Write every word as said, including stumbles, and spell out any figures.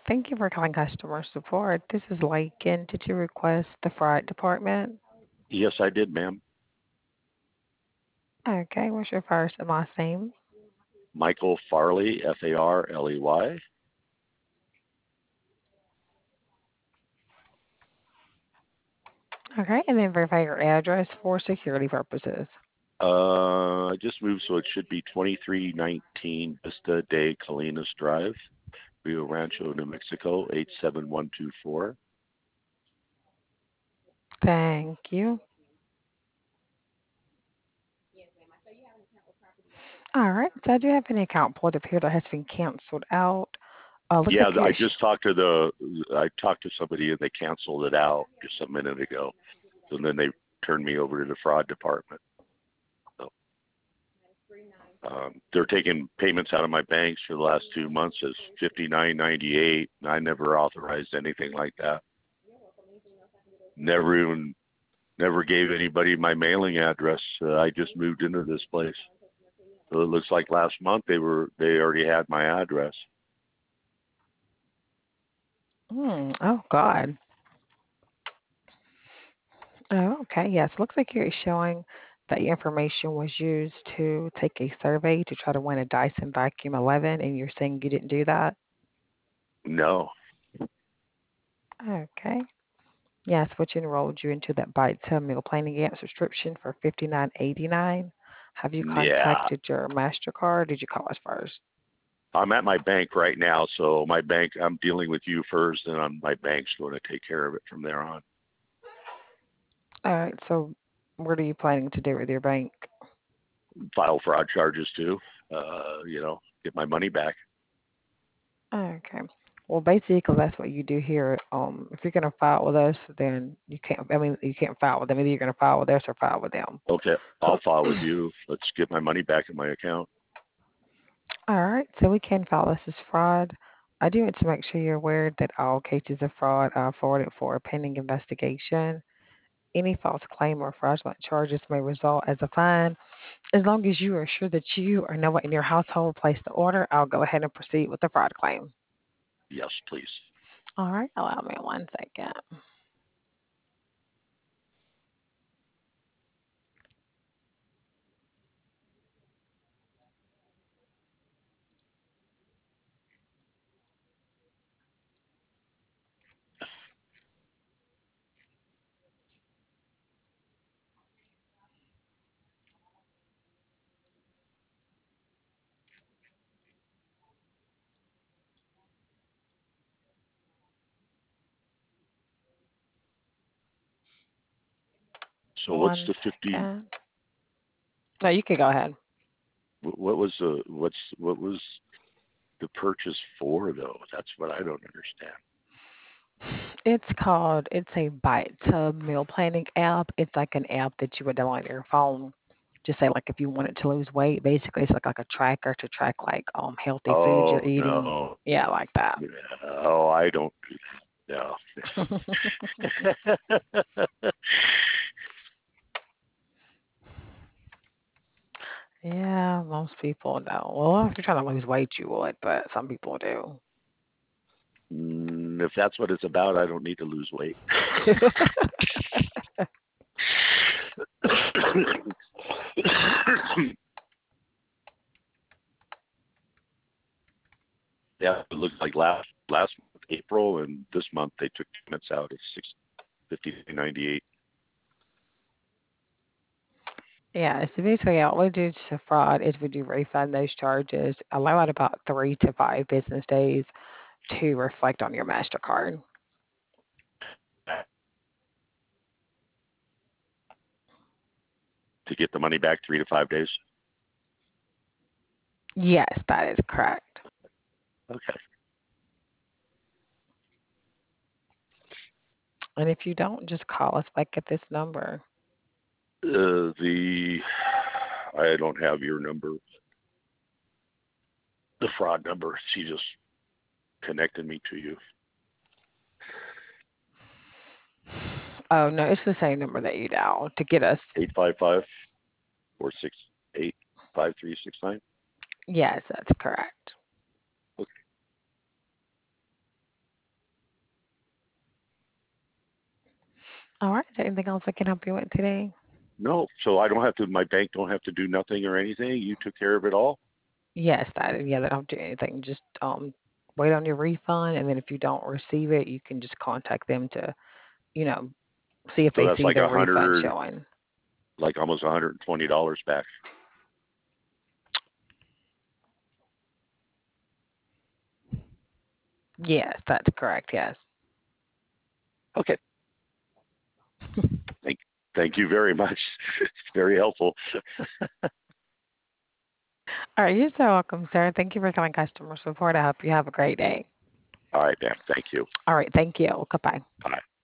Thank you for calling customer support. This is Lakin. Did you request the fraud department? Yes, I did, ma'am. Okay, what's your first and last name? Michael Farley, F A R L E Y. Okay, and then verify your address for security purposes. Uh, I just moved, so it should be twenty-three nineteen Vista de Colinas Drive, Rio Rancho, New Mexico, eight seven one two four. Thank you. All right, so I do have an account pulled up here that has been canceled out. Uh, looks Yeah, like I you're. just talked to the, I talked to somebody and they canceled it out just a minute ago. And then they turned me over to the fraud department. So, um, they're taking payments out of my banks for the last two months as fifty-nine ninety-eight. I never authorized anything like that. Never even, never gave anybody my mailing address. Uh, I just moved into this place. So it looks like last month they were, they already had my address. Hmm. Oh God. Oh, okay. Yes, looks like you're showing that your information was used to take a survey to try to win a Dyson Vacuum eleven, and you're saying you didn't do that. No. Okay. Yes, which enrolled you into that Bite to Meal Planning app subscription for fifty nine eighty nine. Have you Yeah. contacted your Mastercard? Did you call us first? I'm at my bank right now, so my bank, I'm dealing with you first, and I'm, my bank's going to take care of it from there on. All right. So, what are you planning to do with your bank? File fraud charges too, uh, you know, get my money back. Okay. Well, basically, that's what you do here. Um, if you're gonna file with us, then you can't. I mean, you can't file with them. Either you're gonna file with us or file with them. Okay, So, I'll file with you. Let's get my money back in my account. all right. So we can file this as fraud. I do want to make sure you're aware that all cases of fraud are forwarded for a pending investigation. Any false claim or fraudulent charges may result as a fine. As long as you are sure that you or no one in your household placed the order, I'll go ahead and proceed with the fraud claim. Yes, please. All right, allow me one second. So what's One the fifty? second. No, you can go ahead. What was the what's what was the purchase for though? That's what I don't understand. It's called, it's a Bite to Meal Planning app. It's like an app that you would download on your phone. Just say like if you wanted to lose weight, basically it's like like a tracker to track like um healthy foods you're Oh eating. no. Yeah, like that. Oh, I don't do that. No. Yeah, most people don't. Well, if you're trying to lose weight, you would, but some people do. Mm, if that's what it's about, I don't need to lose weight. Yeah, it looks like last last month, April, and this month they took payments out of six fifty ninety eight. Yeah, so basically all we do to fraud is we do refund those charges, allow it about three to five business days to reflect on your MasterCard. To get the money back three to five days. Yes, that is correct. Okay. And if you don't, just call us back at this number. Uh, the I don't have your number, the fraud number. She just connected me to you. Oh, no, it's the same number that you dialed to get us. Eight five five four six eight five three six nine. Yes, that's correct. Okay. there anything else I can help you with today? No, so I don't have to. My bank don't have to do nothing or anything. You took care of it all. Yes, that yeah, they don't do anything. Just um wait on your refund, and then if you don't receive it, you can just contact them to, you know, see if So they that's see like the a refund hundred, showing. like almost one hundred twenty dollars back. Yes, that's correct. Yes. Okay. Thank, thank you very much. It's very helpful. All right, you're so welcome, sir. Thank you for calling customer support. I hope you have a great day. All right, ma'am. Thank you. All right, thank you. Goodbye. Bye.